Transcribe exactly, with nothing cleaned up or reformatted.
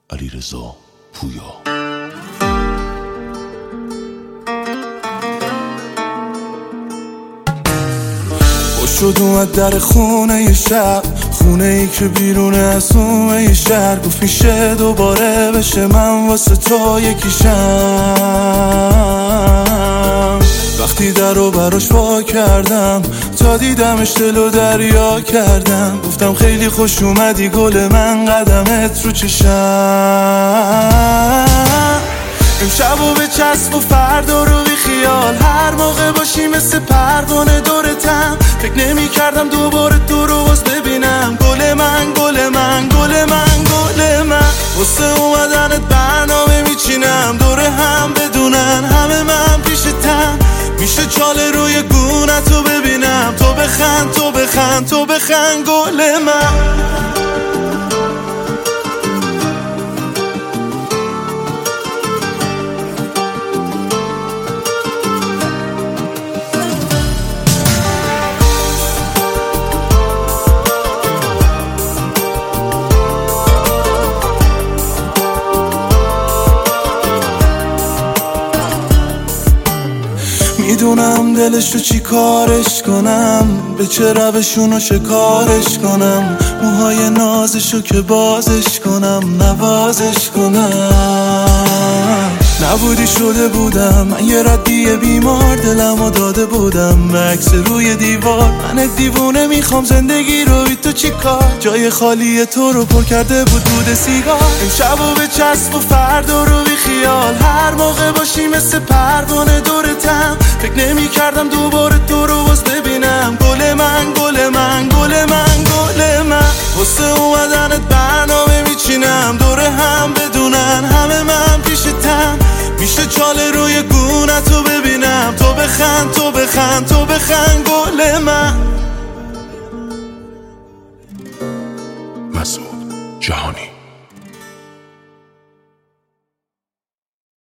علیرضا پویا. شد اومد در خونه ی شب، خونه ای که بیرونه از اومه ی شهر. گفت میشه دوباره بشه من واسه تو یکیشم. وقتی در رو براش وا کردم تا دیدمش دلو دریا کردم. گفتم خیلی خوش اومدی گل من، قدمت رو چشم. امشب و به چسب و فردا رو بی خیال، هر موقع باشی مثل پروانه دورتم. فکر نمی کردم دوباره تو رو باز ببینم. گل من گل من گل من گل من، واسه اومدنت برنامه میچینم. دور هم بدونن همه من پیشتم. میشه چاله روی گونتو ببینم. تو بخند تو بخند تو بخند گل من. میدونم دلش رو چی کارش کنم، به چه روشونو شکارش کنم. موهای نازشو که بازش کنم نوازش کنم. نبودی شده بودم من یه ردیه بیمار، دلمو داده بودم به عکس روی دیوار. من دیوونه میخوام زندگی رو بی تو چی کار، جای خالی تو رو پر کرده بود دود سیگار. امشب و به چسب و فردا رو بی خیال، هر موقع باشی مثل پروانه دورتم. فکر نمی کردم دوباره تو رو باز ببینم. گل من گل من گل من گل من، واسه اومدنت برنامه میچینم. دور هم بدونن همه من پیشتم. میشه چاله روی گونتو ببینم. تو بخند تو بخند تو بخند گل من. مسعود جهانی.